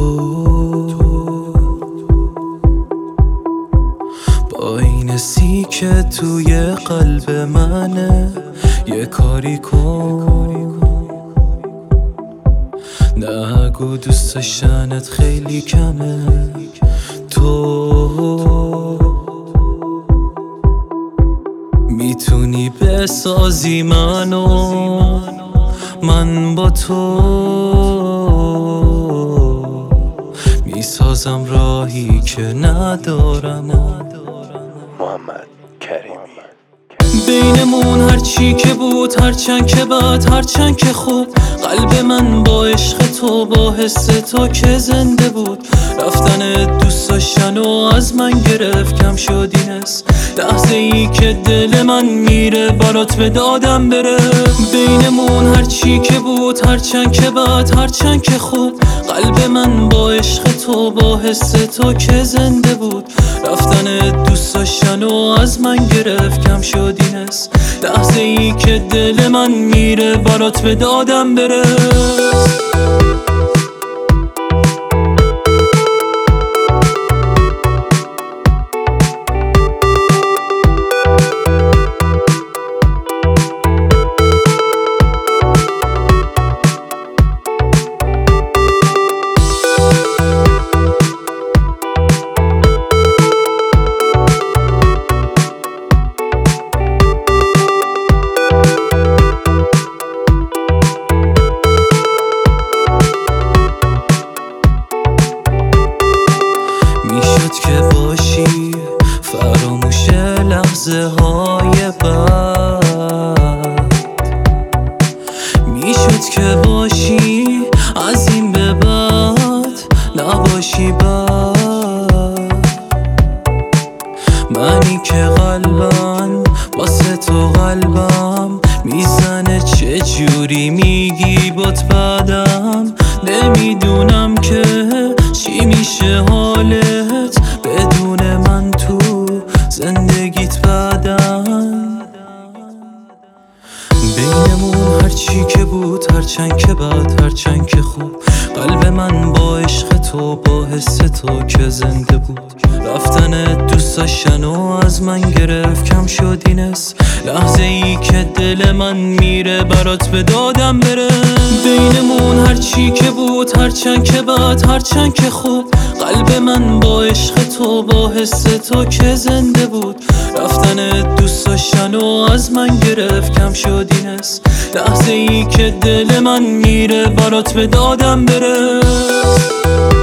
با این سی که توی قلب منه یه کاری کن، نگو دوست داشتنت خیلی کمه. تو میتونی بسازی منو، من با تو میسازم راهی که ندارم. محمد کریمی. بینمون هرچی که بود، هرچند که بد، هرچند که خوب، قلب من با عشق تو، با حس تو که زنده بود. رفتن دوست داشتن و از من گرفت، کم شد این حس، لحظه ای که دل من میره برات به دادم بره. بینمون هرچی که بود، هرچند که بد، هرچند که خوب، قلب من با عشق تو، با حس تو که زنده بود. رفتن دوست داشتن و از من گرفت، کم شد این حس، لحظه ای که دل من میره برات به دادم بره. میشد که باشی فراموش لحظه های بد، میشد که باشی از این به بعد نباشی بد. منی که قلبم واسه تو قلبم میزنه، چه جوری میگی بات بعدم، نمیدونم که چی میشه حالت بدون من تو زندگیت بعدم. بینمون هرچی که بود، هرچند که بد، هرچند که خوب، قلب من با عشق تو، با حس تو که زنده بود. رفتن دوست داشتن و از من گرفت، کم شد این حس، لحظه ای که دل من میره برات به دادم بره. بینمون هرچی که بود، هرچند که بد، هرچند که خوب، قلب من با عشق تو، با حس تو که زنده بود. رفتن دوست داشتن و از من گرفت، کم شد این حس، لحظه ای که دل من میره برات به دادم بره.